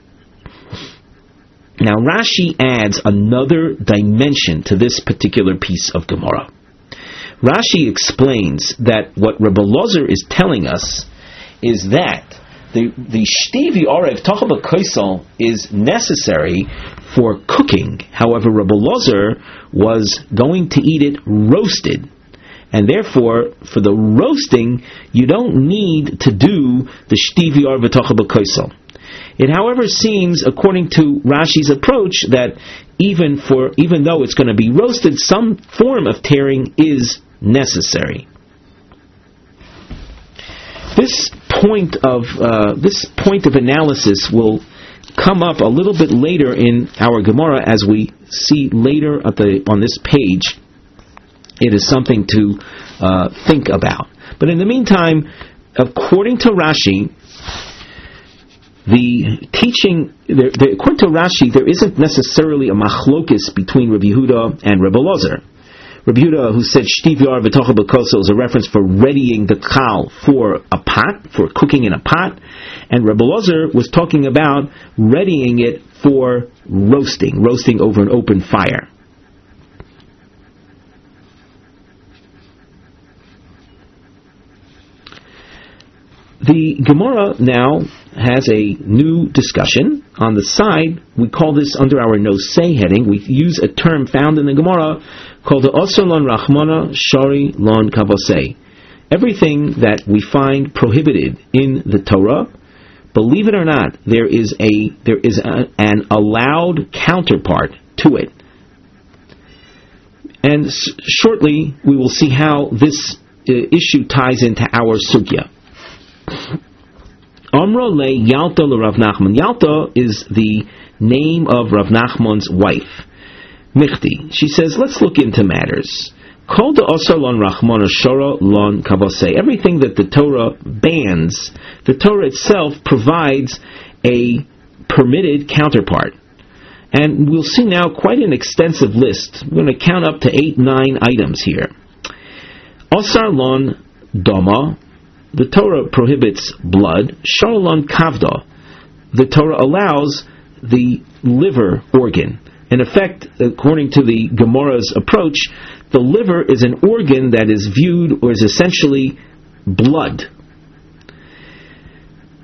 Now Rashi adds another dimension to this particular piece of Gemara. Rashi explains that what Rebbe Lozer is telling us is that the shti v'orev tochel b'koisel is necessary for cooking. However, Rebbe Lozer was going to eat it roasted, and therefore, for the roasting, you don't need to do the shti v'orev tochel b'koisel. It, however, seems, according to Rashi's approach, that even though it's going to be roasted, some form of tearing is necessary. This point of analysis will come up a little bit later in our Gemara, as we see later on this page. It is something to think about. But in the meantime, according to Rashi, according to Rashi, there isn't necessarily a machlokis between Rabbi Yehuda and Rebbe Lozer. Rabbi Yehuda, who said shti v'orev v'tochel b'koisel, is a reference for readying the kal for a pot, for cooking in a pot, and Rebbe Lozer was talking about readying it for roasting over an open fire. The Gemara now has a new discussion. On the side, we call this under our nosei heading, we use a term found in the Gemara called the Osir lon Rachmana Shari lon Kavosei. Everything that we find prohibited in the Torah, believe it or not, there is an allowed counterpart to it. And shortly we will see how this issue ties into our sugya. Amra le Yalta le Rav Nachman. Yalta is the name of Rav Nachman's wife, Michti. She says, let's look into matters. Kol de osar lon Rachmana shara lon kavosei. Everything that the Torah bans, the Torah itself provides a permitted counterpart. And we'll see now quite an extensive list. We're going to count up to 8-9 items here. Osar lon doma. The Torah prohibits blood. Shara lon kavda. The Torah allows the liver organ. In effect, according to the Gemara's approach, the liver is an organ that is viewed or is essentially blood.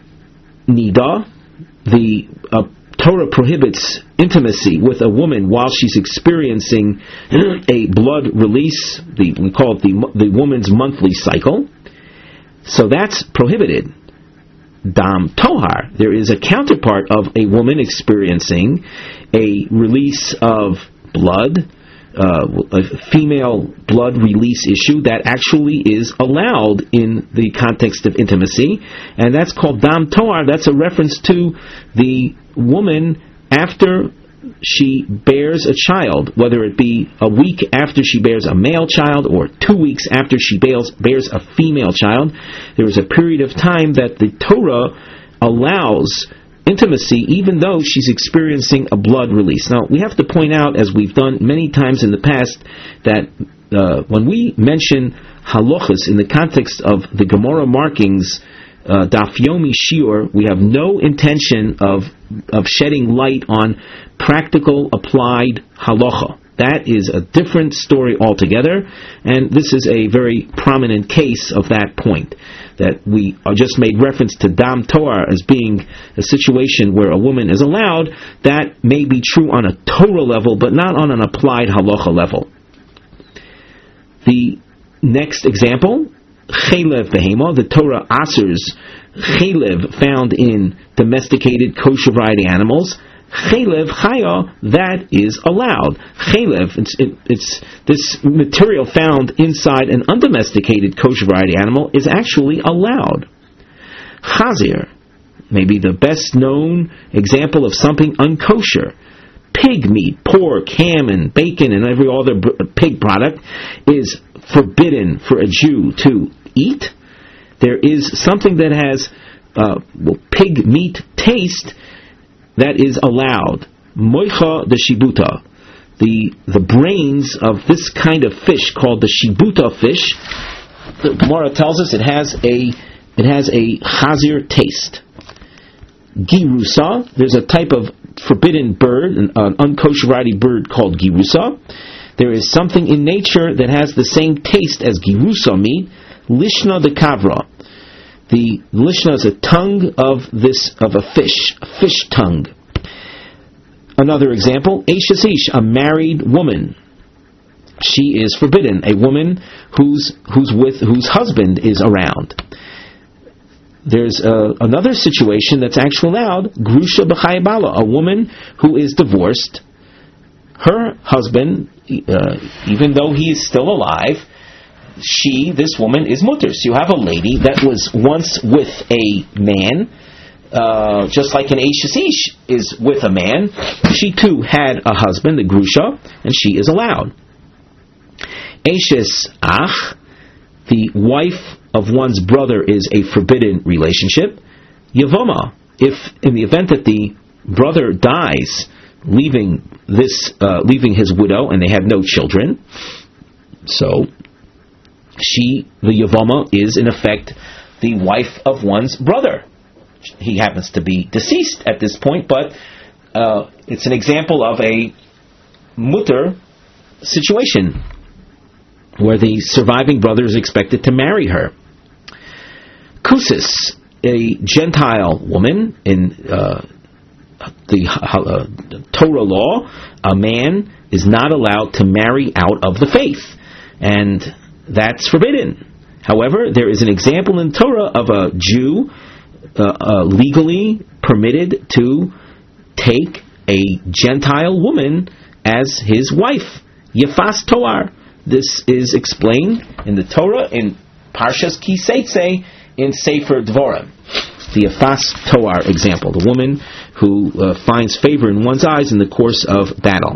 nida, the Torah prohibits intimacy with a woman while she's experiencing a blood release. We call it the woman's monthly cycle. So that's prohibited. Dam tohar, there is a counterpart of a woman experiencing a release of blood, a female blood release issue that actually is allowed in the context of intimacy, and that's called dam tohar. That's a reference to the woman after she bears a child, whether it be a week after she bears a male child or 2 weeks after she bears a female child. There is a period of time that the Torah allows intimacy even though she's experiencing a blood release. Now, we have to point out, as we've done many times in the past, that when we mention halachas in the context of the Gemara markings, Daf Yomi Shiur, we have no intention of shedding light on practical applied halacha. That is a different story altogether, and this is a very prominent case of that point, that we just made reference to dam tohar as being a situation where a woman is allowed. That may be true on a Torah level, but not on an applied halacha level. The next example, chelev behema, the Torah asers chelev found in domesticated kosher variety animals. Chelev chaya, that is allowed. Chelev, it's this material found inside an undomesticated kosher variety animal is actually allowed. Chazir, maybe the best known example of something unkosher. Pig meat, pork, ham, and bacon, and every other pig product is forbidden for a Jew to eat. There is something that has pig meat taste that is allowed. Moicha de shibuta, the brains of this kind of fish called the shibuta fish. The Gemara tells us it has a chazir taste. Girusa, there's a type of forbidden bird, an unkosher variety bird called girusa. There is something in nature that has the same taste as girusa meat. Lishna de kavra. The lishna is a tongue of a fish tongue. Another example, Eishes Ish, a married woman. She is forbidden, a woman whose husband is around. There's another situation that's actually allowed, Grusha b'chayabala, a woman who is divorced. Her husband, even though he is still alive, this woman is mutter. So you have a lady that was once with a man, just like an Eishes Ish is with a man. She too had a husband, the Grusha, and she is allowed. Eishes Ach, the wife of one's brother, is a forbidden relationship. Yavoma, if in the event that the brother dies, leaving his widow, and they have no children, so the Yavoma is in effect the wife of one's brother. He happens to be deceased at this point, but it's an example of a mutter situation where the surviving brother is expected to marry her. Kusis, a Gentile woman in the Torah law, a man is not allowed to marry out of the faith, and that's forbidden. However, there is an example in Torah of a Jew legally permitted to take a Gentile woman as his wife. Yefas Toar. This is explained in the Torah in Parshas Ki Seitzei in Sefer Dvorim. The Yefas Toar example, the woman who finds favor in one's eyes in the course of battle.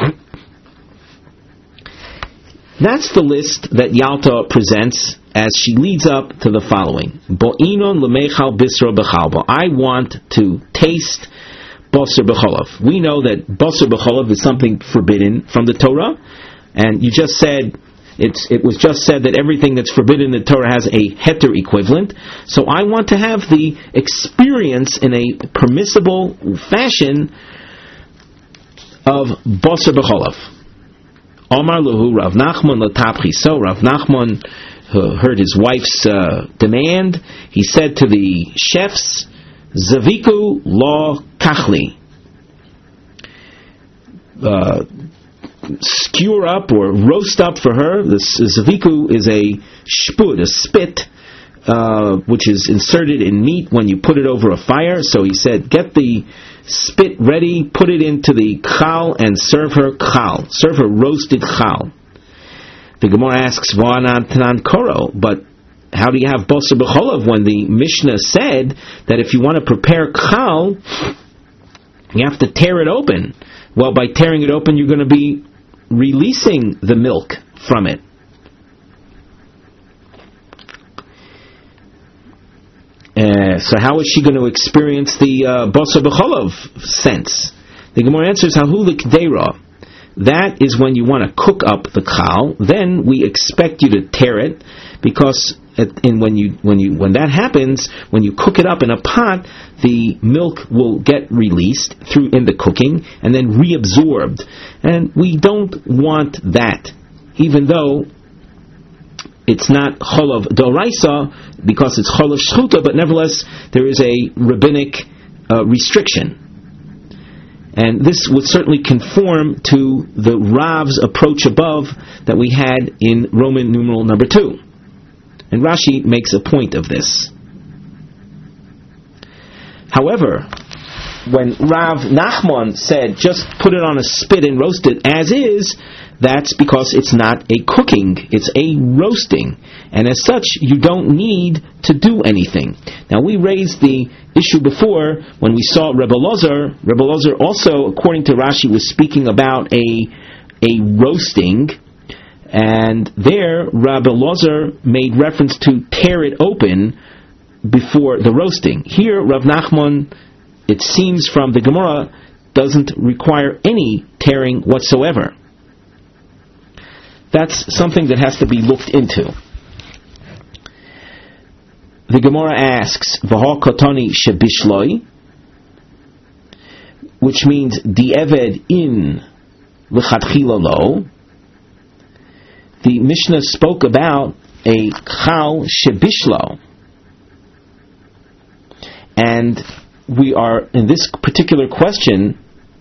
That's the list that Yalta presents as she leads up to the following. Bo'inon lemechal bisra b'chalba. I want to taste basar b'cholav. We know that basar b'cholav is something forbidden from the Torah, and you just said, it was just said that everything that's forbidden in the Torah has a heter equivalent. So I want to have the experience in a permissible fashion of basar b'cholav. Omar Luhu Rav Nachman Latapchi. So Rav Nachman heard his wife's demand. He said to the chefs Zaviku lo kachli. Skewer up or roast up for her. The zaviku is a shpud, a spit, which is inserted in meat when you put it over a fire. So he said, get the spit ready, put it into the chal, and serve her chal. Serve her roasted chal. The Gemara asks, V'anan tanan koro, but how do you have basar b'cholav when the Mishnah said that if you want to prepare chal, you have to tear it open? Well, by tearing it open, you're going to be releasing the milk from it. So how is she going to experience the basar b'cholav sense? The Gemara answers, Hahulik deira. That is when you want to cook up the chal. Then we expect you to tear it, because when that happens, when you cook it up in a pot, the milk will get released through in the cooking and then reabsorbed. And we don't want that, even though it's not cholav d'oraisa because it's cholav shchuta, but nevertheless there is a rabbinic restriction. And this would certainly conform to the Rav's approach above that we had in Roman numeral number 2. And Rashi makes a point of this. However, when Rav Nachman said, just put it on a spit and roast it as is, that's because it's not a cooking, it's a roasting. And as such, you don't need to do anything. Now, we raised the issue before when we saw Rebbe Lozer. Rebbe Lozer also, according to Rashi, was speaking about a roasting. And there, Rabbi Lozer made reference to tear it open before the roasting. Here, Rav Nachman, it seems from the Gemara, doesn't require any tearing whatsoever. That's something that has to be looked into. The Gemara asks, V'ha kotoni shebishloi, which means di'eved in l'chadchila lo. The Mishnah spoke about a chal shebishlo. And we are, in this particular question,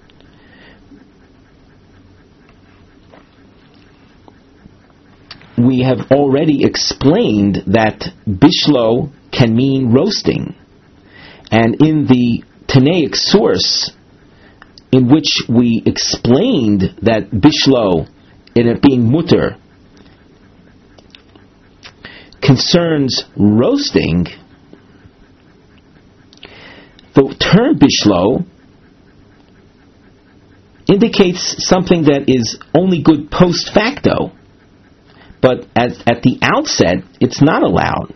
we have already explained that bishlo can mean roasting. And in the Tanaic source, in which we explained that bishlo, in it being mutter, concerns roasting, the term bishlo indicates something that is only good post facto, but at the outset, it's not allowed.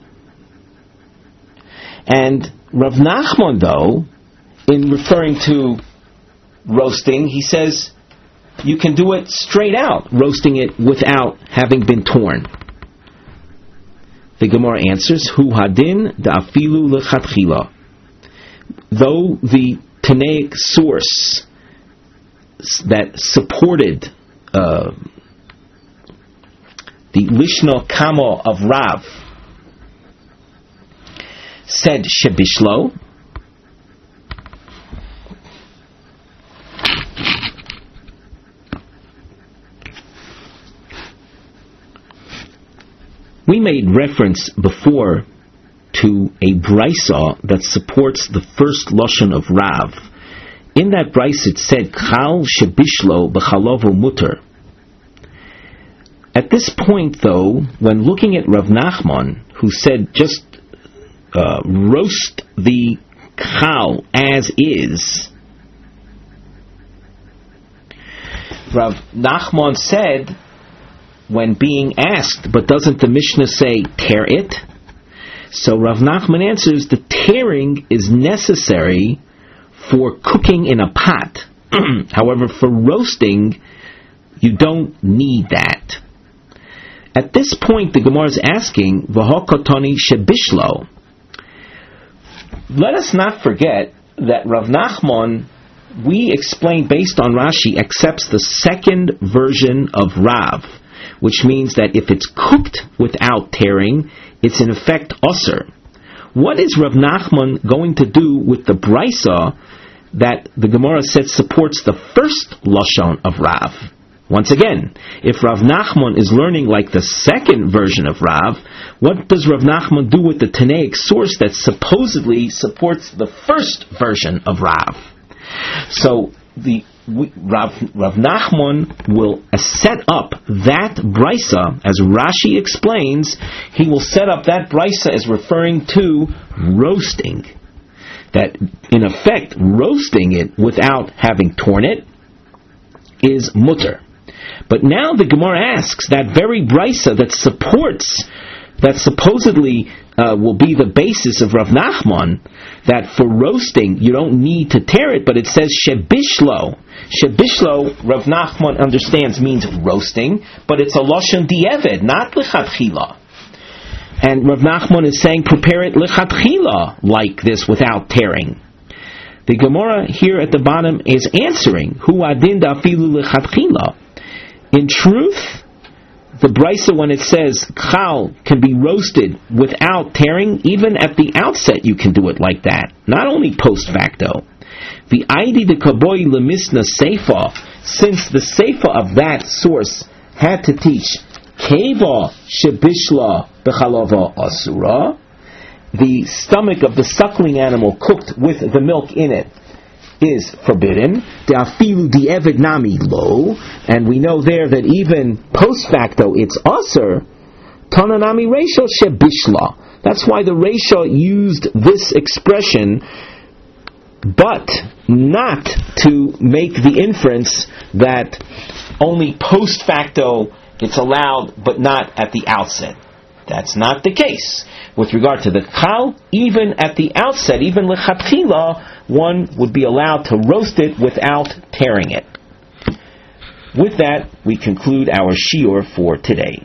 And Rav Nachman, though, in referring to roasting, he says you can do it straight out, roasting it without having been torn. The Gemara answers, Hu hadin da'afilu lechatchila. Though the Tanaic source that supported the Lishno Kamo of Rav said shebishlo, we made reference before to a brisa that supports the first lashon of Rav. In that brisa it said chal shebishlo b'chalovo mutter. At this point, though, when looking at Rav Nachman, who said just roast the chal as is, Rav Nachman said, when being asked, but doesn't the Mishnah say tear it? So Rav Nachman answers, the tearing is necessary for cooking in a pot. However, for roasting, you don't need that. At this point, the Gemara is asking, V'ha kotoni shebishlo. Let us not forget that Rav Nachman, we explained based on Rashi, accepts the second version of Rav, which means that if it's cooked without tearing, it's in effect osir. what is Rav Nachman going to do with the Brisa that the Gemara said supports the first Lashon of Rav? Once again, if Rav Nachman is learning like the second version of Rav, what does Rav Nachman do with the Tanaic source that supposedly supports the first version of Rav? So Rav Nachman will set up that brisa, as Rashi explains, he will set up that brisa as referring to roasting. That, in effect, roasting it without having torn it is mutter. But now the Gemara asks, that very brisa that supports, that supposedly will be the basis of Rav Nachman, that for roasting you don't need to tear it, but it says shebishlo. Shebishlo, Rav Nachman understands, means roasting, but it's a lashon di'eved, not lichatchila. And Rav Nachman is saying, prepare it lichatchila, like this, without tearing. The Gemara here at the bottom is answering, hu adin dafilu lichatchila. In truth, the brisa, when it says chal can be roasted without tearing, even at the outset you can do it like that, not only post facto. The Aidi de Kaboy Lemisna Seifa, since the Seifa of that source had to teach Keva Shebishla Bechalava Asura, the stomach of the suckling animal cooked with the milk in it is forbidden. De'afilu di'eved nami lo, and we know there that even post facto it's aser. Tananami reisha shebishla. That's why the reisha used this expression, but not to make the inference that only post facto it's allowed, but not at the outset. That's not the case. With regard to the chal, even at the outset, even lechatchila, one would be allowed to roast it without tearing it. With that, we conclude our shiur for today.